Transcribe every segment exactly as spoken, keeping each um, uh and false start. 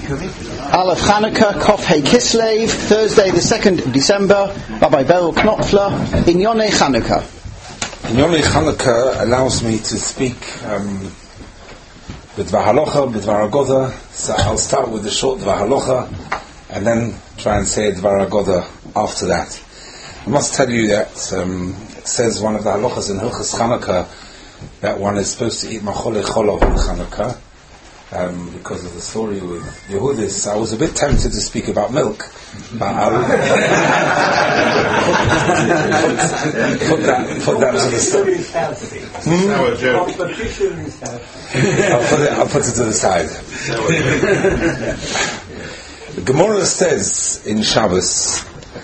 Aleph Chanukah, Kof Hei Kislev, Thursday the second of December, Rabbi Beryl Knopfler, Inyonei Chanukah. Inyonei Chanukah allows me to speak um, with Dvar Halacha, with Dvar Agoda, so I'll start with the short Dvar Halacha, and then try and say Dvar Agoda after that. I must tell you that um, it says one of the halachas in Hilchas Chanukah that one is supposed to eat machole cholov in Chanukah. Um, because of the story with Yehudis, I was a bit tempted to speak about milk, but I'll put, put that put that to the side. Hmm? I'll put it I'll put it to the side. The Gemara says in Shabbos,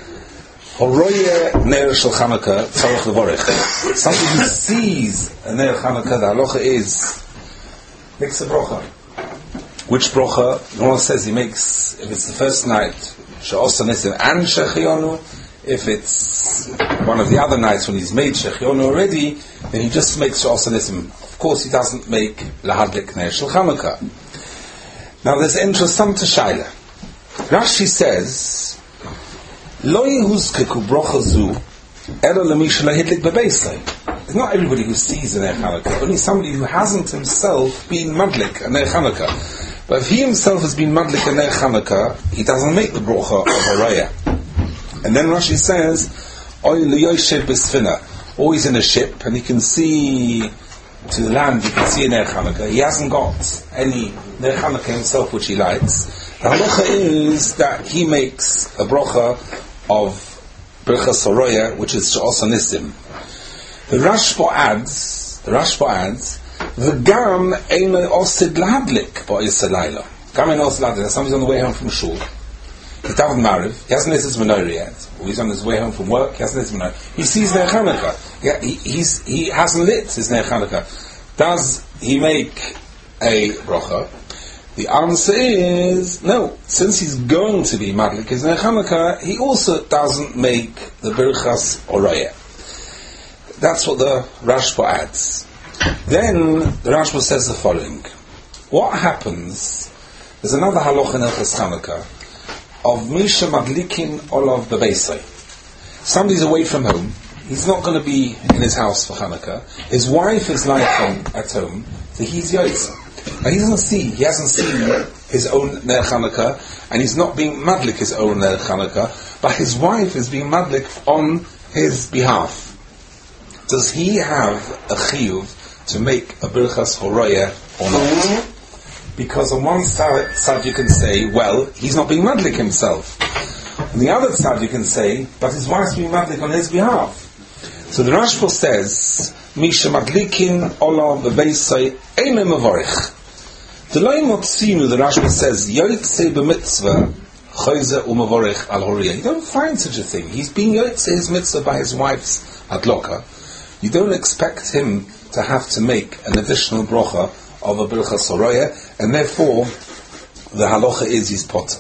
Horoye Ner Shel Chanukah Tzarech Levorech. Somebody who sees a Ner Chanukah, the halacha is makes a brocha. Which brocha? The one says he makes, if it's the first night, she'osa nisim and shechionu. If it's one of the other nights when he's made shechionu already, then he just makes she'osa nisim. Of course, he doesn't make lahadlik ner shel Chanukah. Now, there's interesting to shaila. Rashi says, Lo yehuzkeku brocha zu elo lemisha lahidlik bebeisai. It's not everybody who sees a ner Chanukah, only somebody who hasn't himself been madlik a ner Chanukah. But if he himself has been madlik a ner Chanukah, he doesn't make the brocha of haraya. And then Rashi says, Oy liyoyshev b'sfina, always in a ship, and he can see to the land, you can see a ner Chanukah. He hasn't got any ner Chanukah himself which he lights. The halacha is that he makes a brocha of Birchas Haraya, which is she'osa nisim. The Rashba adds, the Rashba adds, the gam eino osid lahadlik ba'is halayla. Gam eino osid lahadlik. Somebody's on the way home from shul. He's davened Mariv. He hasn't lit his menorah yet. Or he's on his way home from work. He hasn't lit his menorah. He sees Ner Chanukah. Yeah, he, he's, he hasn't lit his Ner Chanukah. Does he make a brocha? The answer is no. Since he's going to be madlik his Ner Chanukah, he also doesn't make the Birchas Oraya. That's what the Rashba adds. Then the Rashba says the following: what happens? There's another halacha in Hilchas Chanukah of Misha Madlikin Olav Bebeisai. Somebody's away from home. He's not going to be in his house for Chanukah. His wife is lying at home, so he's Yotza. Now he doesn't see. He hasn't seen his own Ner Chanukah, and he's not being madlik his own Ner Chanukah, but his wife is being madlik on his behalf. Does he have a chiyuv to make a Birchas Horaya or not? Because on one side, side you can say, well, he's not being madlik himself. On the other side you can say, but his wife's being madlik on his behalf. So the Rashba says, Misha madlikin ola bebeisai eino mavorich. The loy motzinu, the Rashba says, yotzei b'mitzvah choyze u'mavorich al horiyah. You don't find such a thing. He's being yotzei his mitzvah by his wife's adloka. You don't expect him to have to make an additional brocha of a Birchas Haraya, and therefore the halacha is he's potter,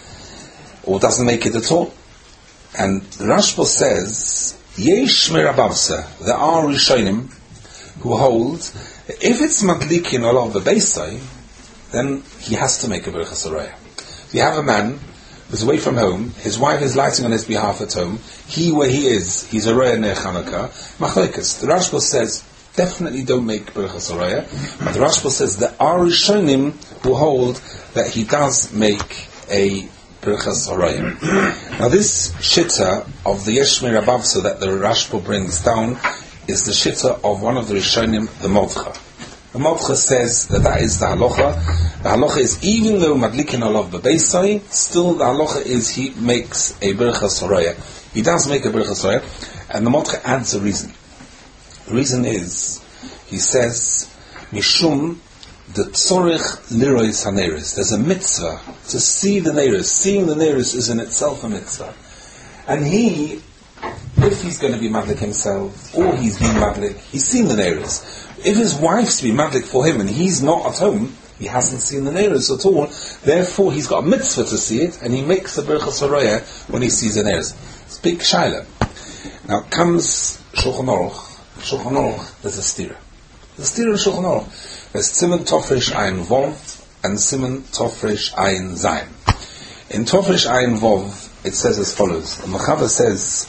or doesn't make it at all. And the Rashba says, Yesh mirabavsa, there are Rishonim who hold that if it's madlikin olav the beisai, then he has to make a Birchas Haraya. If you have a man who's away from home, his wife is lighting on his behalf at home, he where he is, he's a Roya Ner Chanukah, Machlekes. The Rashba says, definitely don't make Birchas Haraya, but the Rashba says there are Rishonim who hold that he does make a Birchas Haraya. Now this shitta of the Yeshmir Abavsa that the Rashba brings down is the shitta of one of the Rishonim, the Modcha. The Modcha says that that is the halacha. The halacha is, even though madlikin olav bebeisai, still the halacha is he makes a Birchas Haraya. He does make a Birchas Haraya, and the Modcha adds a reason. The reason is, he says, Mishum the tzorich lirois haneris. There's a mitzvah to see the neiros. Seeing the neiros is in itself a mitzvah. And he, if he's going to be madlik himself, or he's being madlik, he's seen the neiros. If his wife's to be madlik for him, and he's not at home, he hasn't seen the neiros at all, therefore he's got a mitzvah to see it, and he makes the Birchas Haraya when he sees the neiros. It's big shaila. Now comes Shulchan Aruch. Shulchan Aruch, there's a stira. There's a stira in Shulchan Aruch. There's Tzimun Tofresh Ein Vav, and Simon Tofresh Ayin Zayin. In Tofresh Ayin Vov, it says as follows. The Machava says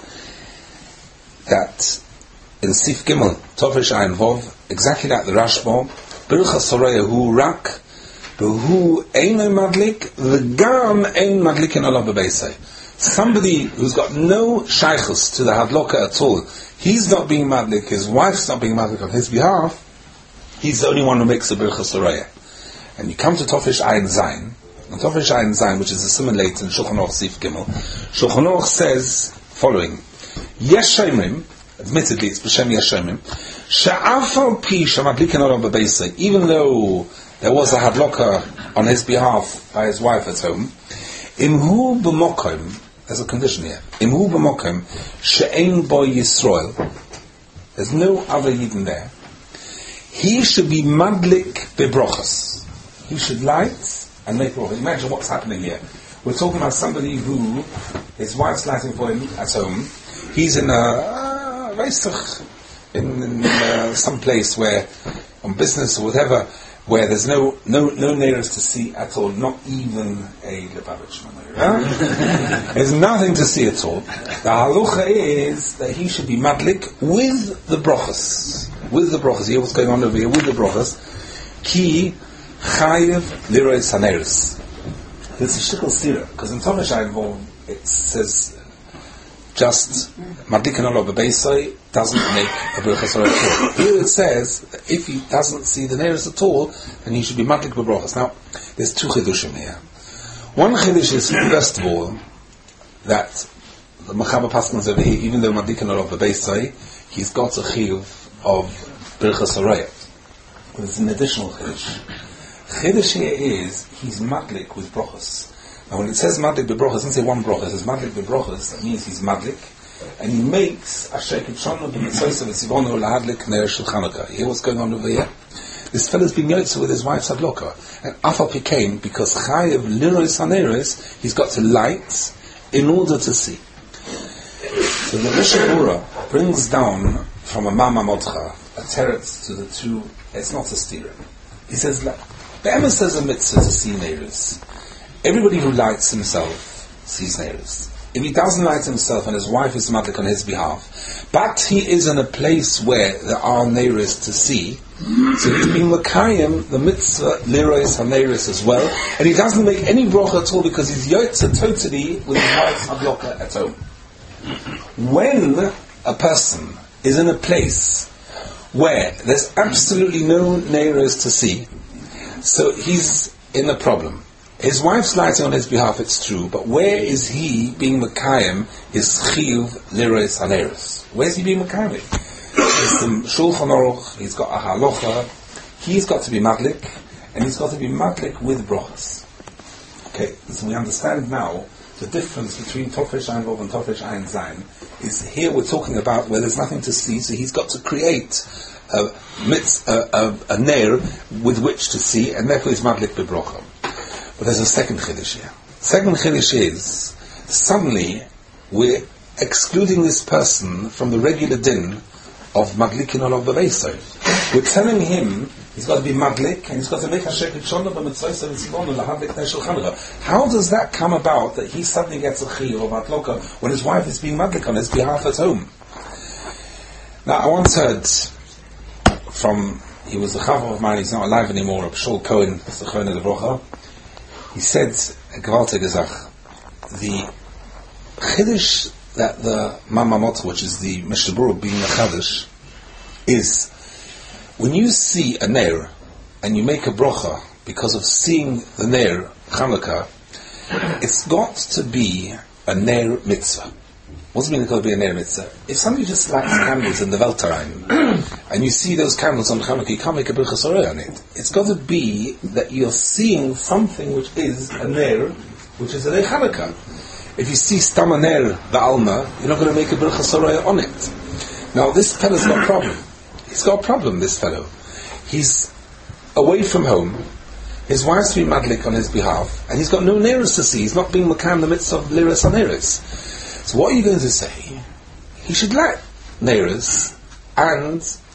that in Sif Gimel, Tofresh Ayin Vov, exactly like the Rashba, Bircha Soraya Hu Rak, Behu Eino Madlik, V'gam Ein Madlikin Olav B'Beisei. Somebody who's got no shaykhus to the hadloka at all, he's not being madlik, his wife's not being madlik on his behalf, he's the only one who makes a bircha soraya. And you come to Tofresh Ayin Zayin, and Tofresh Ayin Zayin, which is a simon late in Shulchan Aruch Sif Gimel, Shulchan Aruch says following: Yesh Shomrim, admittedly it's b'shem Yesh Shomrim, she'afal pi shemadlikin olav b'beisei, even though there was a hadloka on his behalf by his wife at home, imhu b'mokim, there's a condition here, imhu b'mokim she'ein bo Yisrael, there's no other Yidden there, he should be madlik b'brochas, he should light and make brochas. Imagine what's happening here. We're talking about somebody who his wife's lighting for him at home, he's in a uh, in, in uh, some place where on business or whatever, where there's no no no neighbors to see at all, not even a Lubavitch. Huh? There's nothing to see at all. The halucha is that he should be madlik with the brochas, with the brochas. Here, what's going on over here with the brochas? Ki chayev liroy saneris. There's a shtickle sira because in Tofresh Ayin Vov it says just madlikin olav b'beisai doesn't make a birchas soraya at all. Here it says that if he doesn't see the neiros at all, then he should be madlik b'brochas. Now, there's two chidushim here. One chidush is, first of all, that the Machaba Paskins over here, even though madlikin olav b'beisai, he's got a chiyuv of birchas soraya. There's an additional chidush. Chidush here is he's madlik with brochas. Now, when it says madlik b'brochas, it doesn't say one brochas. It says madlik b'brochas. That means he's madlik, and he makes a sheket shonu b'mitzoysa v'tzivonu lahadlik ner shel Chanukah. You hear what's going on over here? This fellow's been yotze with his wife's hadloka, and afal pikein, because chayev lirois haneres, he's got to light in order to see. So the Mishabura brings down from a mama motcha a teretz to the two. It's not a stira. He says, Be'emes says a mitzvah to see neiros. Everybody who lights himself sees neiros. If he doesn't light himself and his wife is madlik on his behalf, but he is in a place where there are neiros to see, so he's being makayim the mitzvah lirois haneiros as well, and he doesn't make any brocha at all because he's yotze totally with his wife's hadloka at home. When a person is in a place where there's absolutely no neiros to see, so he's in a problem. His wife's lighting on his behalf, it's true, but where is he being Mekayim is Chiyuv Lirois Haneros? Where's he being Mekayim? He's the Shulchan Aruch, he's got a halacha, he's got to be madlik, and he's got to be madlik with brochas. Okay, so we understand now the difference between Tofresh Ayin Vov and Tofresh Ayin Zayin is here we're talking about where there's nothing to see, so he's got to create a mitz, a, a, a nair with which to see, and therefore he's madlik b'brocha. But there's a second chiddush here. Second chiddush is suddenly we're excluding this person from the regular din of madlikin olav b'beisai. We're telling him he's got to be madlik and he's got to make a sheket shonu b'mitzoysa v'tzivonu lahadlik ner shel Chanukah. How does that come about that he suddenly gets a chiyuv of hadloka when his wife is being madlik on his behalf at home? Now, I once heard from, he was a chaver of mine, he's not alive anymore, Reb Shaul Cohen, the Chone Levrocha. He said, Gewaltige Zach, the chiddush that the Mama Motcha, which is the Mishnah Berurah being a chiddush, is when you see a Ner and you make a brocha because of seeing the Ner Chanukah, it's got to be a Ner mitzvah. What's it mean it's got to be a Ner mitzvah? If somebody just lights candles in the Weltarein and you see those candles on Chanukah, you can't make a bircha soraya on it. It's got to be that you're seeing something which is a Ner, which is a Ner Chanukah. If you see Stam a Ner Ba'alma, you're not going to make a bircha soraya on it. Now this fellow's got a problem. He's got a problem, this fellow. He's away from home. His wife's been madlik on his behalf, and he's got no nearest to see. He's not being makam in the midst of liras haneres. So what are you going to say? He should light nearest and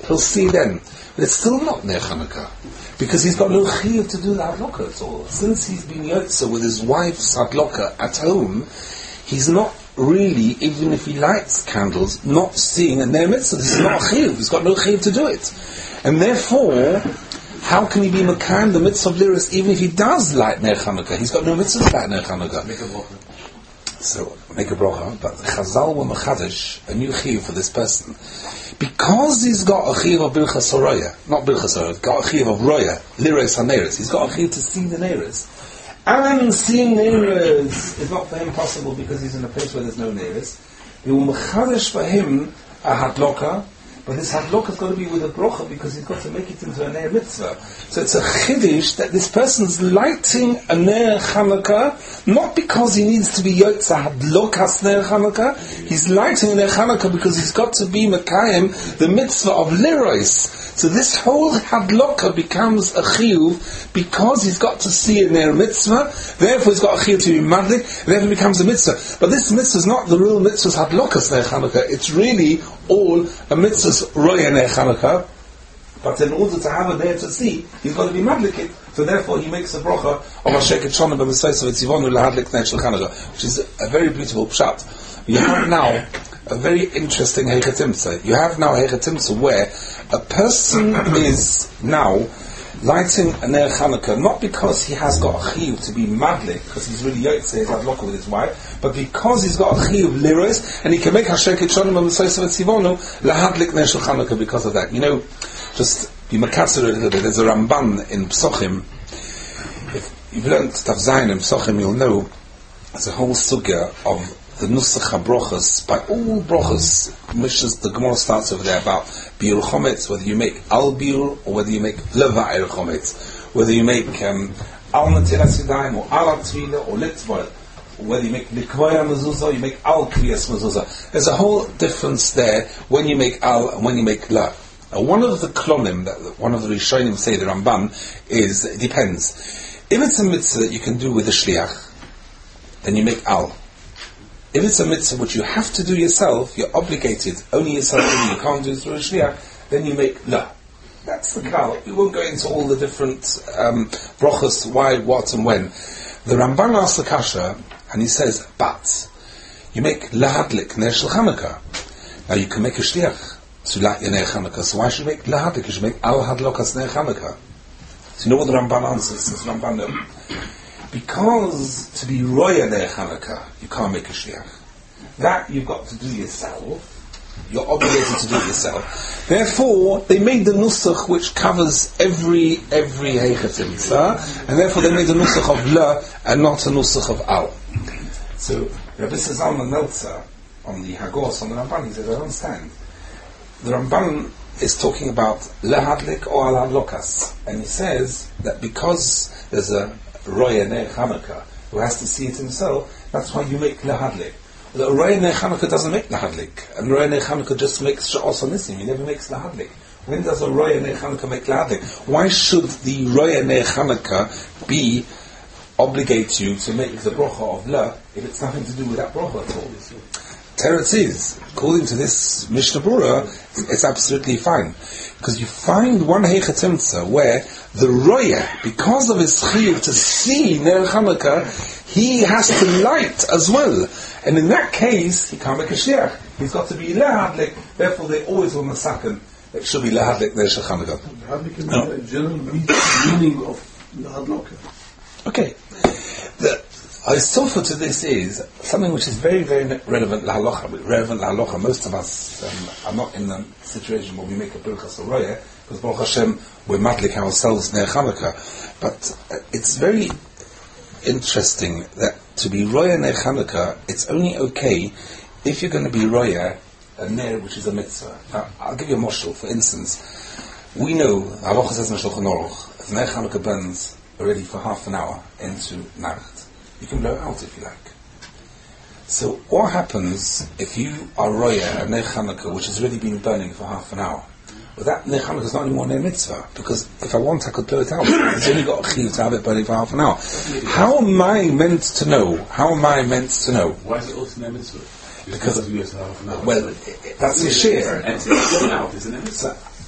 he'll see then. But it's still not Ner Chanukah, because he's got no chiyuv to do the hadloka at all. Since he's been yotze with his wife's hadloka at home, he's not really, even if he lights candles, not seeing a Ner Mitzvah. This is not a chiyuv. He's got no chiyuv to do it. And therefore, how can he be Makayim the mitzvah of liris even if he does light Ner Chanukah? He's got no mitzvah to light Ner Chanukah. Make a bracha. So, make a bracha, but Chazal were mechadish, a new chiyuv for this person. Because he's got a chiyuv of Birchas Roya, not Birchas Roya, got a chiyuv of Roya, liris haneres. He's got a chiyuv to see the neres. And seeing neres is not for him possible because he's in a place where there's no neres. He will mechadish for him a hadloka, but this hadloka is going to be with a brocha because he's got to make it into a ner mitzvah. So it's a chiddush that this person's lighting a ner Chanukah, not because he needs to be yotza hadlokas ner Chanukah. He's lighting a ner Chanukah because he's got to be mekayim the mitzvah of liros. So this whole hadloka becomes a chiyuv because he's got to see a ner mitzvah. Therefore, he's got a chiyuv to be madlik. Therefore, it becomes a mitzvah. But this mitzvah is not the real mitzvah's hadlokas ner Chanukah. It's really all a mitzvah's roya ner Chanukah. But in order to have it there to see, he's got to be madlik. So therefore, he makes a bracha of Asheket Shana b'Mesayis v'Tzivonu lahadlik ner shel Chanukah, which is a very beautiful pshat. You have now a very interesting Heichatimtza. You have now a Heichatimtza where a person is now lighting a Ner Chanukah, not because he has got a chiyuv to be madlik, because he's really yotze, he's hadloka with his wife, but because he's got a chiyuv liros, and he can make Hasheket Shonim b'Mesayis v'Tzivonu lahadlik ner shel Chanukah because of that. You know, just be makatzer a little bit. There's a Ramban in Psochim. If you've learned Tav Zayin in Psochim, you'll know there's a whole sugya of the Nusach HaBrochas. By all brochas, Mishas, the Gemara starts over there about Biur Chometz, whether you make Al Biur or whether you make Leva'ir Chometz, whether you make um, Al Natilas Yadayim or Al Atvila or Litvor, whether you make Likvaya Mezuzah, you make Al Kriyas Mezuzah. There's a whole difference there when you make Al and when you make La. Now, one of the klonim, that one of the Rishonim say, the Ramban, is, it depends. If it's a mitzvah that you can do with a shliach, then you make Al. If it's a mitzvah which you have to do yourself, you're obligated, only yourself to do, you can't do it through a shliach, then you make La. That's the klal. We won't go into all the different um, brochas, why, what, and when. The Ramban asks the kasha, and he says, but, you make lahadlik ner shel Chanukah. Now you can make a shliach to light your ner Chanukah, so why should you make lahadlik? You should make al hadlokas ner Chanukah. So you know what the Ramban answers? Says Ramban, no. Because to be roya ner Chanukah, you can't make a shliach. That you've got to do yourself. You're obligated to do it yourself. Therefore, they made the nusach which covers every every heichatimtza, and therefore they made the nusach of la and not a nusach of al. So Rabbi Zalman Meltzer on the Hagos on the Ramban, he says, I don't understand. The Ramban is talking about lahadlik or al hadlokas, and he says that because there's a roya ner Chanukah who has to see it himself, that's why you make lahadlik. The roya ner Chanukah doesn't make lahadlik, and roya ner Chanukah just makes sha'os onisim. He never makes lahadlik. When does a roya ner Chanukah make lahadlik? Why should the roya ner Chanukah be obligate you to make the bracha of la if it's nothing to do with that bracha at all? Teretz is, according to this Mishnah Brura, it's absolutely fine. Because you find one heichatimtza where the roya, because of his chiyuv to see ner Chanukah, he has to light as well. And in that case, he can't make a shliach. He's got to be lahadlik. Therefore, they always on the second. It should be lahadlik ner shel Chanukah. Lahadlik is no. a general meaning of lahadloka. Okay. The Sofa to this is something which is very, very relevant lahalocha. Relevant lahalocha. Most of us um, are not in the situation where we make a birchas or roya, because Baruch Hashem, we're matlik ourselves ner Chanukah. But uh, it's very interesting that to be roya ner Chanukah, it's only okay if you're going to be roya a ner which is a mitzvah. Now, I'll give you a moshel. For instance, we know Halacha says in Shulchan Aruch, if ner Chanukah burns already for half an hour into Nacht, you can blow it out if you like. So what happens if you are roya a ner Chanukah which has already been burning for half an hour? Well, that ner Chanukah is not anymore ner mitzvah, because if I want I could blow it out. It's only got a chiyuv to have it burning for half an hour. How am I meant to know? How am I meant to know? Why is it also ner mitzvah? Because of you have half an hour. Well, that's the shir. And it's going out, isn't it? So,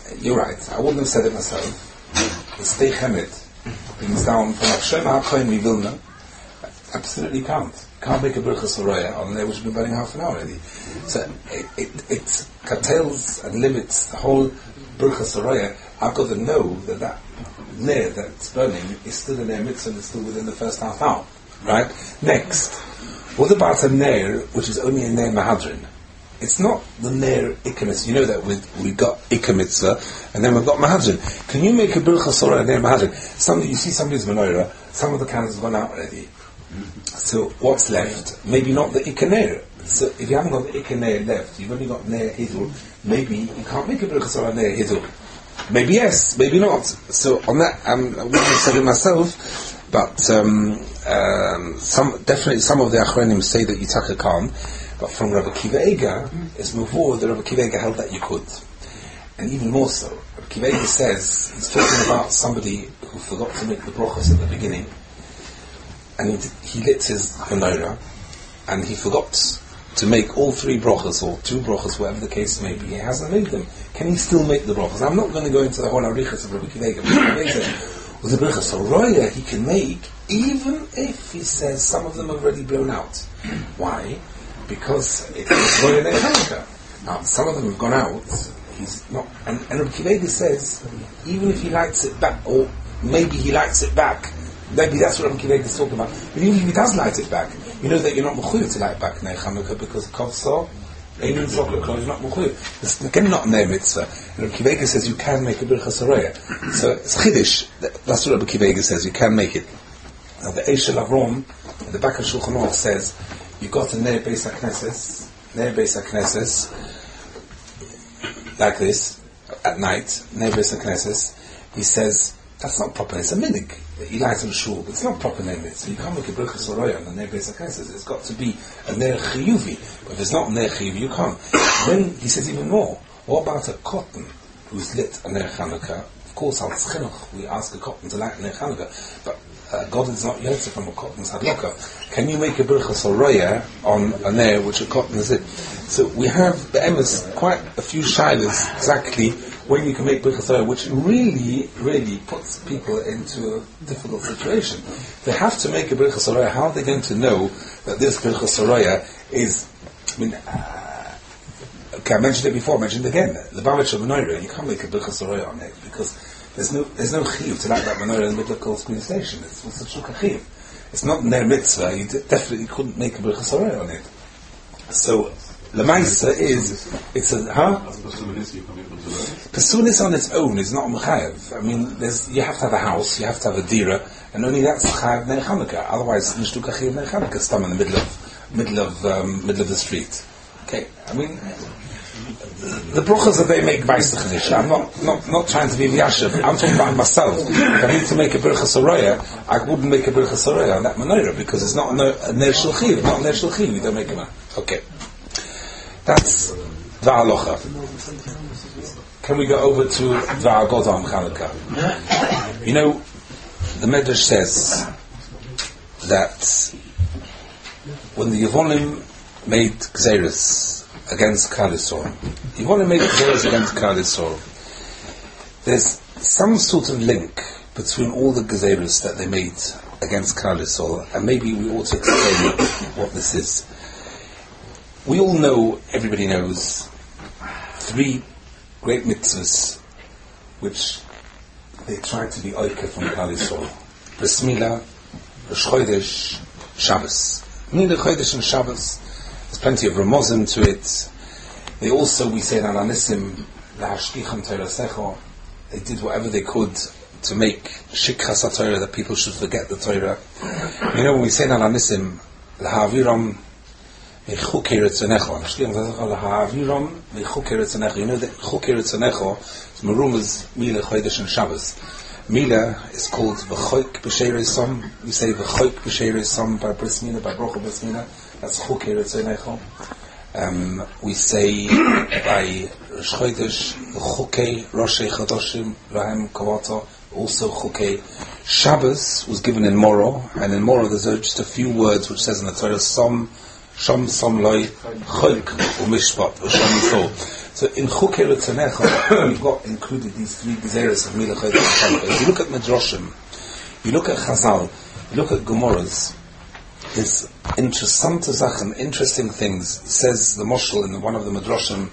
you're right. I wouldn't have said it myself. The Stei Chemet brings down from Hashem HaKohen Vilna. Absolutely can't. Can't make a Birchas Soraya on there which has been burning half an hour already. So it, it, it curtails and limits the whole Birchas Soraya. I've got to know that that Ner that's burning is still a Ner Mitzvah and it's still within the first half hour. Right? Next, what about a Ner which is only a Ner Mahadrin? It's not the Ner Ikka Mitzvah. You know that we've, we've got Ikka Mitzvah and then we've got Mahadrin. Can you make a Birchas Soraya Ner Mahadrin? Somebody, you see somebody's menorah, some of the candles have gone out already. So what's left? Maybe not the Ikka Ner. So if you haven't got the Ikka Ner left, you've only got Ner Hidul, maybe you can't make a Birchas Soraya Ner Hidul. Maybe yes, maybe not. So on that, um, I wouldn't have said it myself, but um, um, some definitely some of the Achronim say that Yitaka can't. But from Rabbi Kiva Eiger, it's moved that Rabbi Kiva Eiger held that you could. And even more so, Rabbi Kiva Eiger says, he's talking about somebody who forgot to make the brachos at the beginning, and he, he lit his menorah, and he forgot to make all three brachos, or two brachos, whatever the case may be. He hasn't made them. Can he still make the brachos? I'm not going to go into the whole arichas of Rabbi Kiva Eiger, but Rabbi Kiva Eiger, with the brachos Soraya, he can make, even if he says some of them have already blown out. Why? Because it's Roya Ner Chanukah. Now, some of them have gone out. He's not, and, and Rabbi Kiva Eiger says, even if he lights it back, or maybe he lights it back, maybe that's what Rabbi Kiva Eiger is talking about. But even if he does light it back, you know that you're not mechuyev to light back Ner Chanukah because Kovso, Ein Zokah, you're not mechuyev. It's again not Ner Mitzvah. And Rabbi Kiva Eiger says you can make a Birchas Soraya. So it's Chiddush. That's what Rabbi Kiva Eiger says. You can make it. Now the Eish Shel Avrom, at the back of Shulchan Aruch says. You got a Ner Beis HaKnesses, Ner Beis HaKnesses, like this, at night, Ner Beis HaKnesses. He says, that's not proper, it's a minig. He lights on shul, but it's not proper Ner Mitzvah. You can't make a Birchas Soraya on the Ner Beis HaKnesses. It's got to be a Ner Chiyuvi. But if it's not Ner Chiyuvi, you can't. Then he says even more. What about a cotton who's lit a Ner Chanukah? Of course, al Tzchinuch, we ask a cotton to light a Ner Chanukah. But Uh, God is not yotze from a cotton's hadlaka. Can you make a Birchas Soraya on a Ner which a cotton is it? So we have the emes quite a few shilas exactly when you can make Birchas Soraya, which really, really puts people into a difficult situation. They have to make a Birchas Soraya. How are they going to know that this Birchas Soraya is? I mean, uh, okay, I mentioned it before. I mentioned it again. The Bavitch of Menorah, you can't make a Birchas Soraya on it because There's no, there's no chiyuv to light that menorah in the middle of Kol Screen Station. It's what's such a chiyuv. It's not Ner Mitzvah. You d- definitely couldn't make a Birchas Soraya on it. So, Lamaisa is, it's a, huh? Pesunis on its own is not mechayev. I mean, there's, you have to have a house, you have to have a dira, and only that's chayev Ner Chanukah. Otherwise, nishtu chiyuv Ner Chanukah stam in the middle of, middle of, um, middle of the street. Okay, I mean, the brachas that they make Meister Chiddush. I'm not, not, not trying to be Yashiv. I'm talking about myself. If I need to make a Birchas Soraya, I wouldn't make a Birchas Soraya on that menorah because it's not a Ner Shel Chiv. Not a Ner Shel Chiv. You don't make a man. Okay. That's Va'alocha. Can we go over to Va'agodam Chanukah? You know, the Medrash says that when the Yevonim made Gzeirus against Klal Yisrael, you want to make Gzeirus against Klal Yisrael, there's some sort of link between all the Gzeirus that they made against Klal Yisrael, and maybe we ought to explain what this is. We all know, everybody knows, three great mitzvahs which they try to be oike from Klal Yisrael: Bris Milah, Rosh Chodesh, Shabbos. Milah, Chodesh, and Shabbos. There's plenty of Ramazim to it. They also, we say in Alanissim, Lahashkicham Torah Secho, they did whatever they could to make Shikchas HaTorah, that people should forget the Torah. You know, when we say in Alanissim, Lahaviram Mechukei Retzonecho, Lahaviram Mechukei Retzonecho, you know that Chukei Retzonecho is Meruma's Milah, Chodesh, and Shabbos. Milah is called V'choik B'Sheirei Som. We say V'choik B'Sheirei Som by Bris Milah, by Brocha Bris Milah. That's Chukei Retzonecho. Um, we say by Rosh Chodesh, Chukei Roshei Chodoshim Lahem Kavato, also Chukei. Shabbos was given in Moro, and in Moro there's just a few words which says in the Torah, Som Shom Som Loi Chok Umishpat Shom Yisrael. So in Chukei Ritzanecha, we've got included these three gezeres of Milach Chayt Chanukah. If you look at Midrashim, you look at Chazal, you look at Gemaras, there's interessante Sachen, interesting things. It says the Moshel in one of the Midrashim,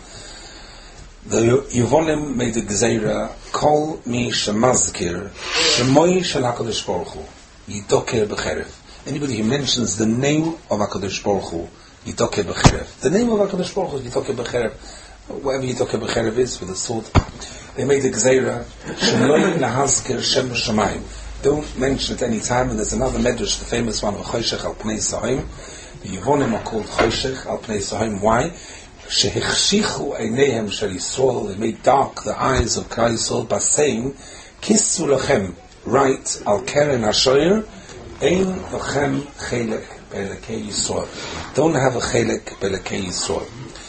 the Yevonim made a gezerah, Kol Mi Shemazkir Shemoi Shel HaKadosh Baruch Hu Yidoker B'Cherev. Anybody who mentions the name of HaKadosh Baruch Hu, Yidoker B'Cherev. The name of HaKadosh Baruch Hu is Yidoker B'Cherev. Whatever Yidoker B'Cherev is, with a sword. They made a gezerah, Shemoi Lahazkir Shem Shemayim. Don't mention it any time. And there's another medrash, the famous one of Choshech Al Pnei Sahim. The Yevonim are called Choshech Al Pnei Sahim. Why? Shehechshichu eineihem shel Yisrael, they made dark the eyes of Klal Yisrael by saying, Kissu lachem, write al keren hashoyer, ein lachem chelek be'elekei Yisrael. Don't have a chelek be'elekei Yisrael.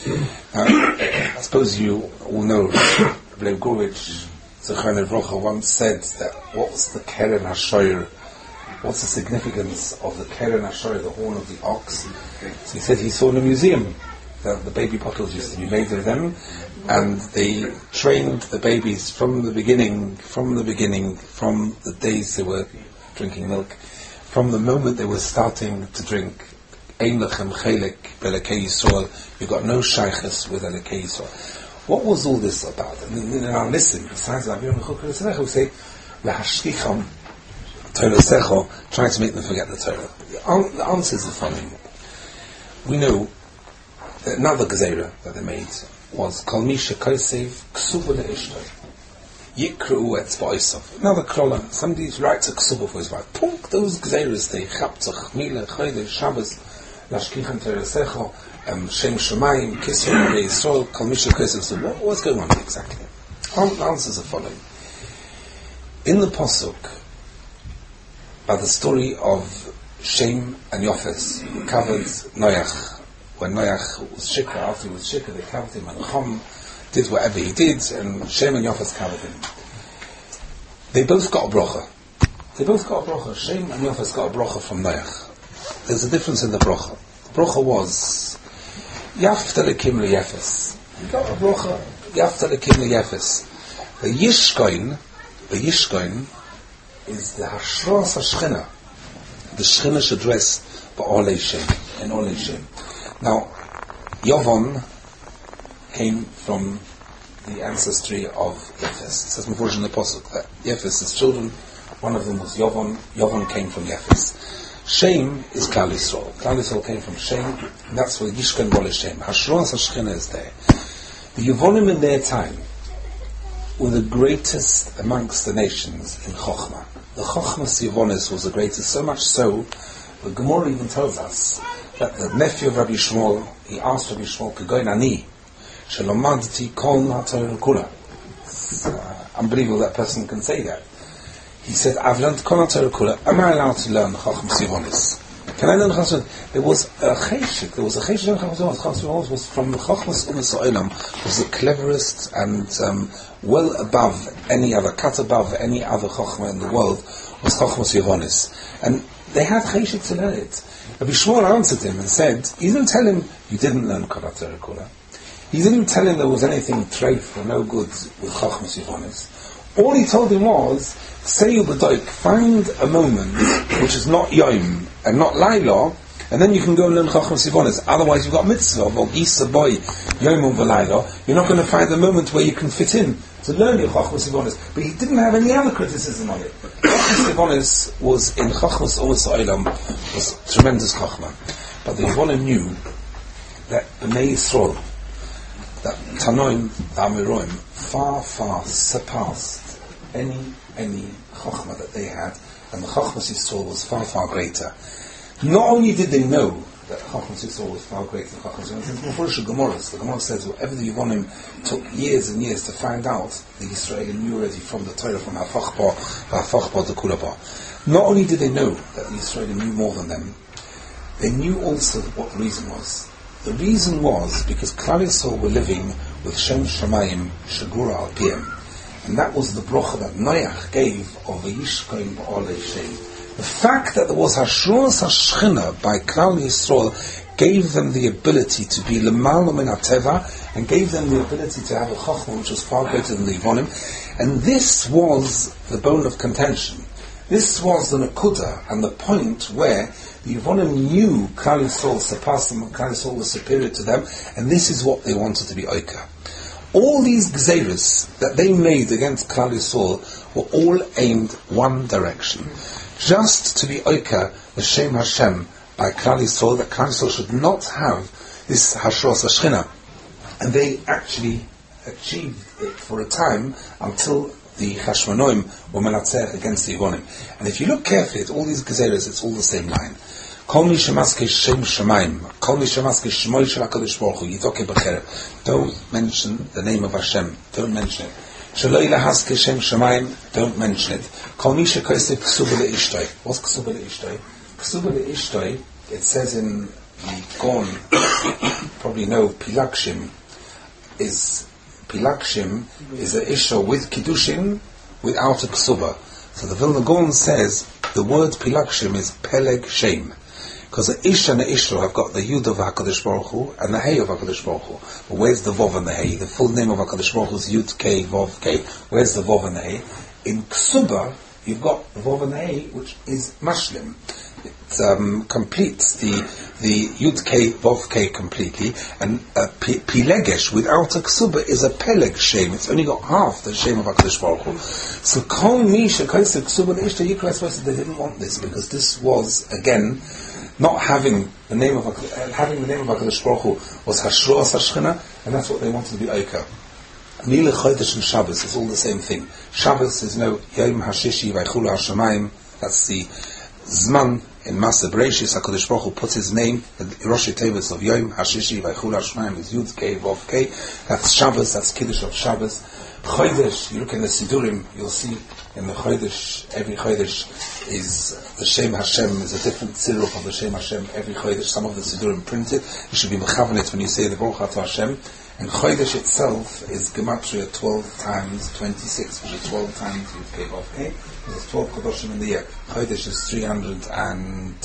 Now, I suppose you all know, Rebbe Gurevich, Zechron Evrocha, once said that what was the keren hashoyer? What's the significance of the keren hashoyer, the horn of the ox? So he said he saw in a museum that the baby bottles used to be made of them, and they trained the babies from the beginning, from the beginning, from the days they were drinking milk, from the moment they were starting to drink. Ein lechem chelek be'elekei Yisrael. You got no shaychus with Elokei Yisrael. What was all this about? And in our listen, besides that, we say lahashkicham Torah secho, trying to make them forget the Torah. The, the answer is the following. We know another gezerah that they made was Kol Mi Shekosev Ksuba Le'ishtoi Yikru Etz Ba'osav. Another klola. Somebody writes a ksuba for his wife. Punk those gezerahs. They Chaptzach Mila Chodesh Shabbos Lashkichem Torah Secho Shem Shemayim Kisru Le'Yisrael Kol Mi Shekosev. So what, what's going on exactly? The answers are following. In the pasuk, by the story of Shem and Yafes, who covered Noach. When Noach was shikra, after he was shikra, they covered him, and Chum did whatever he did, and Shem and Yafes covered him. They both got a bracha. They both got a bracha. Shem and Yafes got a bracha from Noach. There's a difference in the bracha. The bracha was Yafta lekim leyafes. He got a bracha. Yafta lekim leyafes. The Yishkoin, the Yishkoin is the Hashras HaShchina. The Shchina should dress ba'olei Shem and olei Shem. Now, Yavon came from the ancestry of Yefes. It says in the pasuk that Yefes' children, one of them was Yavon. Yavon came from Yefes. Shem is Klal Yisrael. Klal Yisrael came from Shem, and that's where Yishkan Bole Shem. Hashras HaShchina is there. The Yavonim in their time were the greatest amongst the nations in Chochmah. The Chochmas Yavonis was the greatest, so much so, the Gemara even tells us that the nephew of Rabbi Shmuel, he asked Rabbi Shmuel, Kegoin ani, shelomadti kol na'torah kula. It's uh, unbelievable that person can say that. He said, I've learned kol na'torah kula. Am I allowed to learn Chochmas Yavonis? Can I learn Chochmas Yavonis? There was a cheshik, there was a cheshik in Chochmas Yavonis. Chochmas Yavonis was from the Chochmas Umas Ha'olam, was the cleverest and um, well above any other, cut above any other Chochma in the world, was Chochmas Yavonis. And they had cheshik to learn it. Rabbi Shmuel answered him and said, he didn't tell him you didn't learn Kol HaTorah Kula. He didn't tell him there was anything treif or no good with Chochmas Yavonis. All he told him was, say you b'doik, find a moment which is not Yom and not Laila, and then you can go and learn Chochmas Yavonis. Otherwise you've got mitzvah, or Isa boy, Yom and V'Laila. You're not going to find a moment where you can fit in to learn your Chochmas Yavonis. But he didn't have any other criticism on it. Chochmas Yavonis was in Chochmas Umas Ha'olam, was tremendous Chochmah. But the Yavonim knew that B'nai Yisrael, that Tanoim, the Amiroim, far, far surpassed any, any Chochmah that they had, and the Chochmas Yisrael was far, far greater. Not only did they know that Chochmas Yisrael was far greater than Chochmas Yisrael, before the Gemara, the Gemara says whatever the Yevonim took years and years to find out, the Yisraelim knew already from the Torah, from Hafachba, Hafachba to Kulaba. Not only did they know that the Yisraelim knew more than them, they knew also what the reason was. The reason was because Klal Yisrael were living with Shem Shemayim Shagura Al Piyam, and that was the bracha that Noach gave of Vayishkoim Ba'olei Shem. The fact that there was Hashras HaShchina by Klal Yisrael gave them the ability to be L'mal min HaTeva, and gave them the ability to have a Chochmah which was far greater than the Yevonim. And this was the bone of contention. This was the Nakuda, and the point where the Yevonim knew Klal Yisrael surpassed them, and Klal Yisrael was superior to them, and this is what they wanted to be Oika. All these Gzeiros that they made against Klal Yisrael were all aimed one direction. Just to be Oika, the Shem Hashem, by Klal Yisrael, that Klal Yisrael should not have this Hashros HaShechina. And they actually achieved it for a time until the Chashmonoim were Menatzeh against the Yevonim. And if you look carefully at all these Gezeres, it's all the same line. Kol mi shemaske Shem Shemaim, Kol mi shemaske Shmoy Shel HaKadosh Baruch Hu, Yitoke B'Cherev. Don't mention the name of Hashem. Don't mention it. Shaloi Lahaske Shem Shemaim. Don't mention it. Kol mi shekoiseh Ksuba Le'ishtoi. What's Ksuba Le'ishtoi? Ksuba Le'ishtoi, it says in the Gon, probably know, Pilakshim, is Pilakshim is a Isha with Kiddushin without a Ksuba. So the Vilna Gaon says the word Pilakshim is Peleg Shem, because the Isha and the Isha have got the Yud of HaKadosh Baruch Hu and the Hey of HaKadosh Baruch Hu. But where's the Vov and the Hey? The full name of HaKadosh Baruch Hu is Yud K Vov K. Where's the Vov and the Hey? In Ksuba you've got the Vov and the Hey, which is Mashlim. It um, completes the the Yud K Vov K completely, and uh, P- Pilegesh without a Ksuba is a Peleg Shem. It's only got half the Shem of HaKadosh Baruch Hu. So Kol Mi Shekaisa Ksuba Le'ishta Yikra Espresso, they didn't want this, because this was again not having the name of HaKadosh, uh, having the name of HaKadosh Baruch Hu was Hashros HaShechina, and that's what they wanted to be Oika. Mila Chodesh and Shabbos is all the same thing. Shabbos is no Yom Hashishi Vaychulu HaShamayim. That's the Zman in Maaseh Bereishis. HaKadosh Baruch Hu puts his name, the Rosh Tevis of Yom Hashishi Vaychulu HaShamayim is Yud Kei Vov Kei. That's Shabbos. That's Kiddush of Shabbos. Chodesh, you look in the Sidurim, you'll see in the Chodesh, every Chodesh is the Shem Hashem is a different syrup of the Shem Hashem. Every Chodesh, some of the Sidurim printed. You should be mechavenet when you say the Baruch Atah Hashem. And Chodesh itself is Gematria twelve times twenty-six, which is twelve times Yud Kei Vov Kei. There's twelve Chodoshim in the year. Chodesh is three hundred and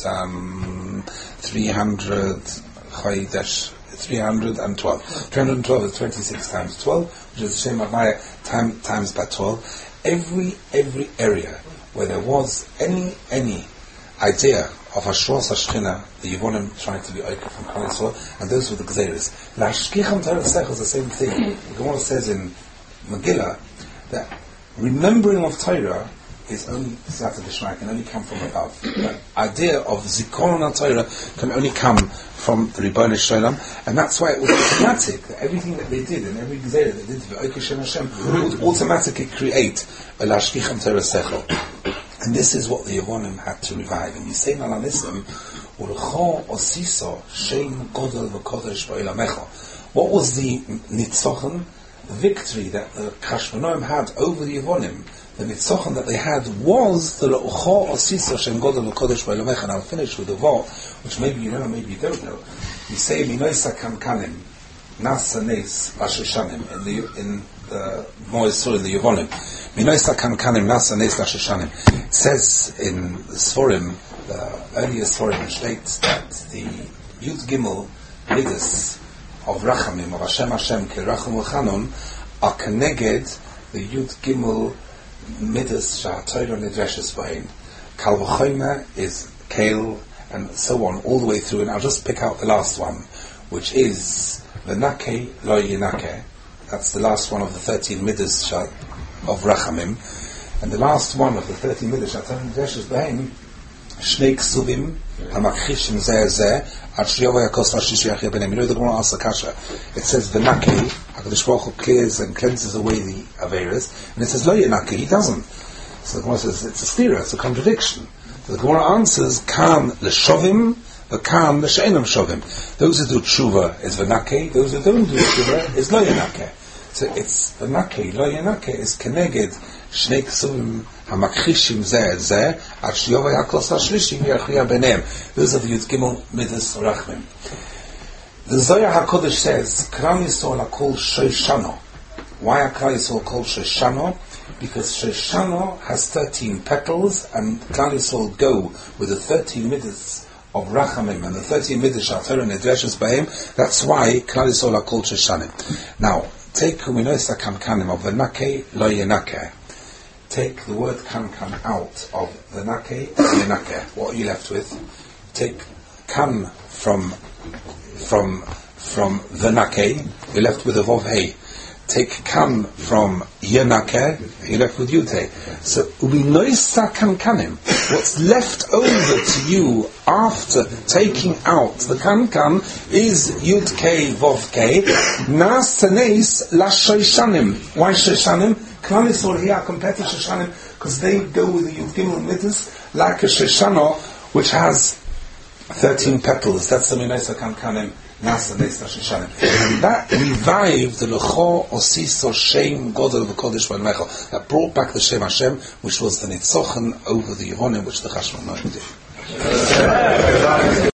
um, three hundred Chodesh. three hundred twelve. three hundred twelve is twenty-six times twelve, which is Shem Havaya time, times by twelve. Every every area where there was any any idea of Hashros HaShechina, the Yevonim tried to be Oika from Klal Yisrael, and those were the Gzeiros. La'ashkicham Torah Sech is the same thing. The Gemara says in Megillah that remembering of Torah is only Siyata D'Shmai, can only come from above. The idea of Zikaron Torah can only come from the Ribono Shel Olam, and that's why it was automatic that everything that they did and every Gezerah they did to Oika Shem Hashem would automatically create a La'ashkicham Torah Sechel. And this is what the Yevonim had to revive. And you say in Alanism, Urcho Osiso Shem Godel V'Kodesh V'Elamecha. What was the Nitzochen, the victory that the Chashmonoim had over the Yevonim? The Nitzochen that they had was the Urcho Osiso Shem Godel V'Kodesh V'Elamecha. And I'll finish with the Vot, which maybe you know, maybe you don't know. You say Minoisa Kamkanim Nasa Nes Lashoshanim in the in the Moisur in the Yevonim. Minoisa Kamkanim Nasa Nes Lashoshanim. It says in the Sforim, the earlier Sforim states that the Yud Gimel Midas of Rachamim, of Hashem Hashem, Ke Rachum U'Chanon, are connected the Yud Gimel Midas Sha'atoyra Nidreshes Bahin. Kal V'choyma is Kale, and so on, all the way through. And I'll just pick out the last one, which is V'nake Lo Yinake. That's the last one of the thirteen Midas of Rachamim. And the last one of the thirteen Midas Sha'atoyra Nidreshes Bahin, Shnei Ksuvim Hamakchishim Zeh Zeh Ad Sh'yovah Yakos Vashish Yachya Benem. You know the Gemara asks the Kasha. It says V'nake, HaKadosh Baruch Hu clears and cleanses away the Averis, and it says Lo Yinake, he doesn't. So the Gemara says it's a stira, it's a contradiction. So the Gemara answers Kan L'Shovim V'Kan L'She'enam Shovim. Those who do tshuva is V'nake, those who don't do tshuva is Lo Yinake. So it's V'nake, Lo Yinake is Keneged Shnei Ksuvim Hamakchishim Zeh Zeh Ad Sh'yovah Yakos Vashlishim Yachya Benem. Those are the Yud Gimel Midas Rachmim. The Zohar HaKodesh says Klal Yisrael are called Shoshano. Why are Klal Yisrael called Shoshano? Because Shoshano has thirteen petals, and Klal Yisrael go with the thirteen Midas of Rachamim, and the thirteen Midrash are Torah and Nidreshes Bahem. That's why Klal Yisrael are called Shoshanim. Now, take Uminoisa Kankanim of the Nake Lo Yenake. Take the word Kankan out of the Nake Yenake. What are you left with? Take Kan from from from the Nake, you're left with a Vov Hey. Take Kan from Yenake, you're left with Yute. So Uminoisa Kankanim. What's left over to you after taking out the Kankan is Yud K Vov K. Nas Taneis La Shoshanim. Why Shoshanim? Klal Yisrael here compared to Shoshanim because they go with the Yud Gimel Midas like a Shoshana which has thirteen petals. That's the Uminoisa Kankanim. Nas Taneis La Shoshanim. And that revived the Lecho Osiso Shem Godel V'Kodesh V'Mecho. That brought back the Shem Hashem, which was the Nitzochen over the Yehonim, which the Chashmonaim did.